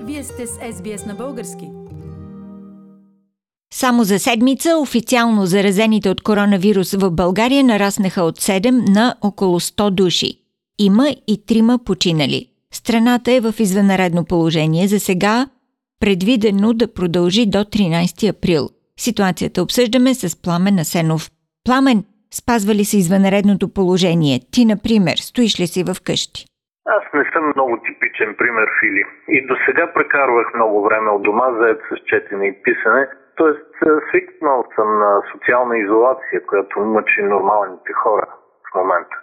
Вие сте с SBS на български. Само за седмица официално заразените от коронавирус в България нараснаха от 7 на около 100 души. Има и 3 починали. Страната е в извънредно положение за сега, предвидено да продължи до 13 април. Ситуацията обсъждаме с Пламен Асенов. Пламен, спазва ли се извънредното положение? Ти, например, стоиш ли си в къщи? Аз не съм много типичен пример, Фили. И до сега прекарвах много време от дома, заед с четене и писане. Тоест, свикнал съм на социална изолация, която мъчи нормалните хора в момента.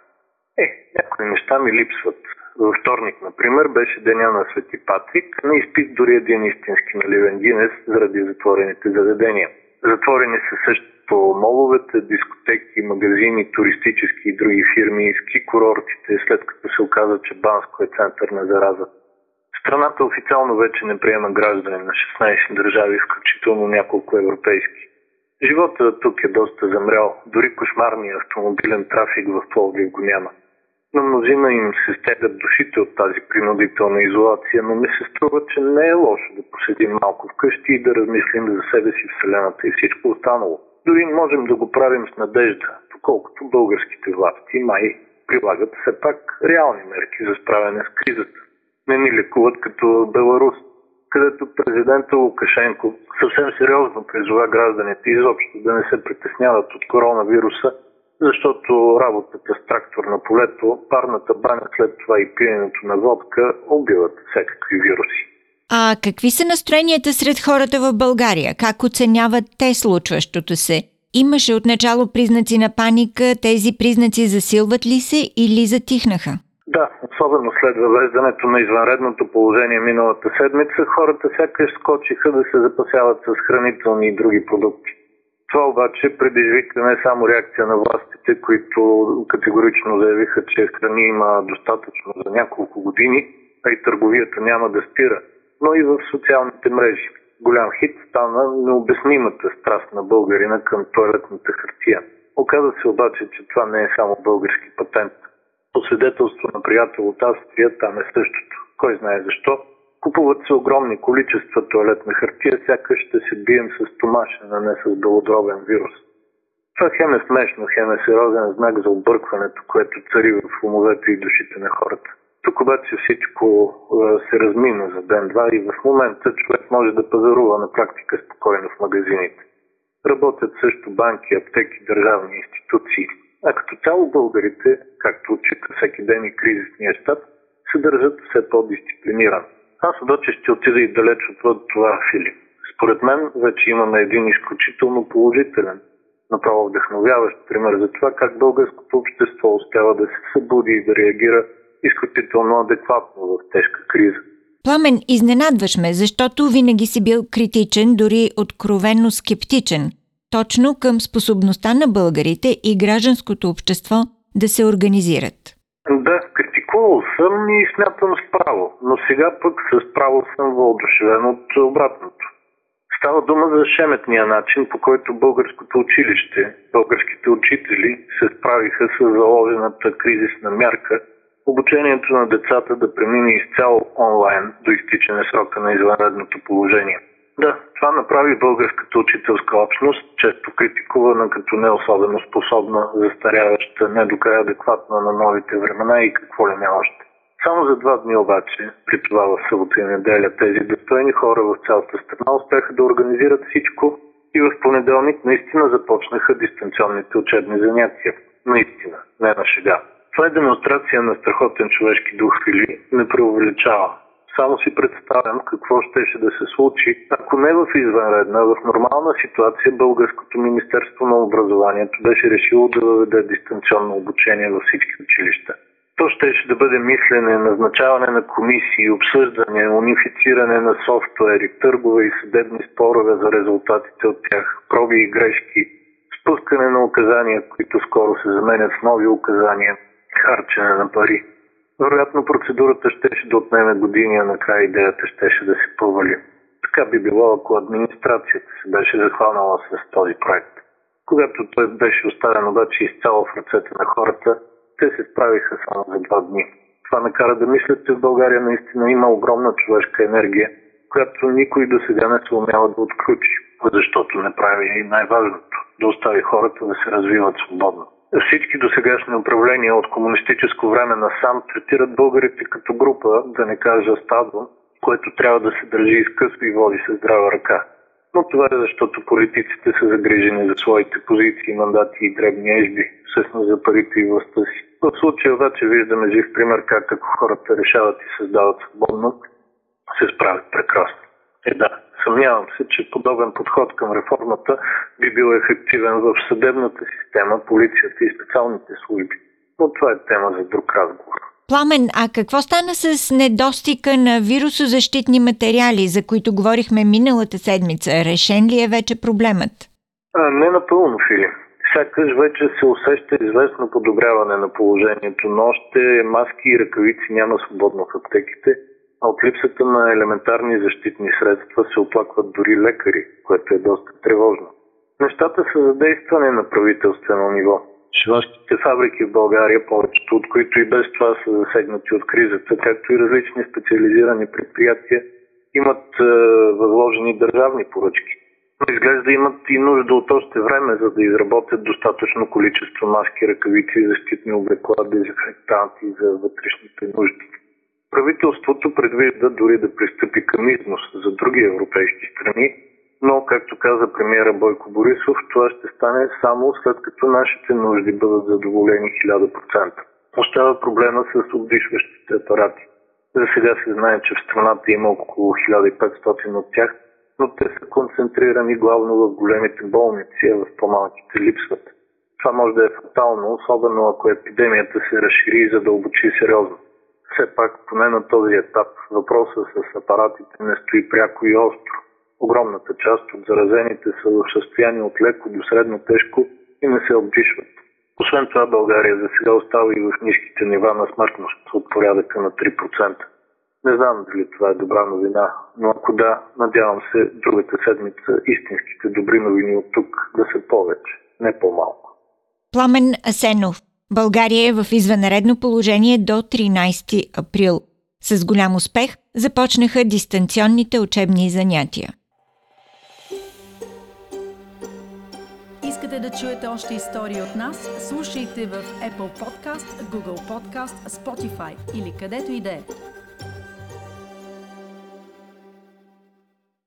Някои неща ми липсват. Във вторник, например, беше деня на Свети Патрик. Не изпих дори един истински наливен Гинес заради затворените заведения. Затворени са също моловете, дискотеки, магазини, туристически и други фирми, ски курортите, след като се оказа, че Банско е център на зараза. Страната официално вече не приема граждани на 16 държави, включително няколко европейски. Животът тук е доста замрял, дори кошмарният автомобилен трафик в Пловдив го няма. На мнозина им се стягат душите от тази принудителна изолация, но ми се струва, че не е лошо да поседим малко вкъщи и да размислим за себе си, Вселената и всичко останало. Дори можем да го правим с надежда, доколкото българските власти май прилагат все пак реални мерки за справяне с кризата. Не ни лекуват като Беларус, където президента Лукашенко съвсем сериозно призова гражданите изобщо да не се притесняват от коронавируса, защото работата с трактор на полето, парната баня, след това и пиенето на водка убиват всякакви вируси. А какви са настроенията сред хората в България? Как оценяват те случващото се? Имаше отначало признаци на паника, тези признаци засилват ли се или затихнаха? Да, особено след въвеждането на извънредното положение миналата седмица, хората сякаш скочиха да се запасяват с хранителни и други продукти. Това обаче предизвика не само реакция на властите, които категорично заявиха, че храни има достатъчно за няколко години, а и търговията няма да спира, но и в социалните мрежи. Голям хит стана необяснимата страст на българина към тоалетната хартия. Оказа се обаче, че това не е само български патент. По свидетелство на приятел от Австрия, там е същото. Кой знае защо. Купуват се огромни количества тоалетна хартия, сякаш ще се бием с томашен, а не с белодробен вирус. Това хем е смешно, хем е сериозен знак за объркването, което цари в умовете и душите на хората. Тук обаче всичко се размина за ден-два и в момента човек може да пазарува на практика спокойно в магазините. Работят също банки, аптеки, държавни институции. А като цяло българите, както отчита всеки ден и кризисния щаб, се държат все по-дисциплинирано. Аз обаче ще отида и далеч отвъд това, Филип. Според мен вече имаме един изключително положителен, направо вдъхновяващ пример за това как българското общество успява да се събуди и да реагира изключително адекватно в тежка криза. Пламен, изненадваш ме, защото винаги си бил критичен, дори откровенно скептичен, точно към способността на българите и гражданското общество да се организират. Да, критикувал съм и смятам справо, но сега пък с право съм въодушевен от обратното. Става дума за шеметния начин, по който българското училище, българските учители се справиха с заложената кризисна мярка обучението на децата да премине изцяло онлайн до изтичане срока на извънредното положение. Да, това направи българската учителска общност, често критикувана като не особено способна, застаряваща, не до края адекватна на новите времена и какво ли не още. Само за 2 дни обаче, при това в събота и неделя, тези достойни хора в цялата страна успяха да организират всичко и в понеделник наистина започнаха дистанционните учебни занятия. Наистина, не на шега. Това е демонстрация на страхотен човешки дух, или не преувеличава. Само си представям какво щеше да се случи, ако не в извънредна, в нормална ситуация българското Министерство на образованието беше решило да въведе дистанционно обучение във всички училища. То щеше да бъде мислене, назначаване на комисии, обсъждане, унифициране на софтуери, търгове и съдебни спорове за резултатите от тях, проби и грешки, спускане на указания, които скоро се заменят с нови указания, харчене на пари. Вероятно процедурата щеше да отнеме години, а накрая идеята щеше да се провали. Така би било, ако администрацията се беше захванала с този проект. Когато той беше оставен обаче изцяло в ръцете на хората, те се справиха само за 2 дни. Това накара да мисля, че в България наистина има огромна човешка енергия която никой до сега не се умява да отключи, защото не прави и най-важното – да остави хората да се развиват свободно. Всички досегашни управления от комунистическо време насам третират българите като група, да не кажа стадо, което трябва да се държи изкъсно и води се здрава ръка. Но това е защото политиците са загрижени за своите позиции, мандати и дребни ежби, всъщност за парите и властта си. В случая обаче виждаме жив пример как ако хората решават и създават свободно, се справят прекрасно. Да, съмнявам се, че подобен подход към реформата би бил ефективен в съдебната система, полицията и специалните служби. Но това е тема за друг разговор. Пламен, а какво стана с недостига на вирусозащитни материали, за които говорихме миналата седмица? Решен ли е вече проблемът? Не напълно, Фили. Сякаш вече се усеща известно подобряване на положението, но още маски и ръкавици няма свободно в аптеките, а от липсата на елементарни защитни средства се оплакват дори лекари, което е доста тревожно. Нещата са задействане на правителствено ниво. Шивашките фабрики в България, повечето от които и без това са засегнати от кризата, както и различни специализирани предприятия, имат възложени държавни поръчки. Но изглежда имат и нужда от още време, за да изработят достатъчно количество маски, ръкавици, защитни облекла, дезинфектанти за вътрешните нужди. Правителството предвижда дори да пристъпи към износ за други европейски страни, но, както каза премиера Бойко Борисов, това ще стане само след като нашите нужди бъдат задоволени 1000%. Остава проблема с обдишващите апарати. За сега се знае, че в страната има около 1500 от тях, но те са концентрирани главно в големите болници, а в по-малките липсват. Това може да е фатално, особено ако епидемията се разшири и задълбочи сериозно. Все пак, поне на този етап, въпросът с апаратите не стои пряко и остро. Огромната част от заразените са в състояние от леко до средно тежко и не се обдишват. Освен това, България за сега остава и в ниските нива на смъртност от порядъка на 3%. Не знам дали това е добра новина, но ако да, надявам се другата седмица истинските добри новини от тук да са повече, не по-малко. Пламен Асенов. България е в извънредно положение до 13 април. С голям успех започнаха дистанционните учебни занятия. Искате да чуете още истории от нас? Слушайте в Apple Podcast, Google Podcast, Spotify или където и да е.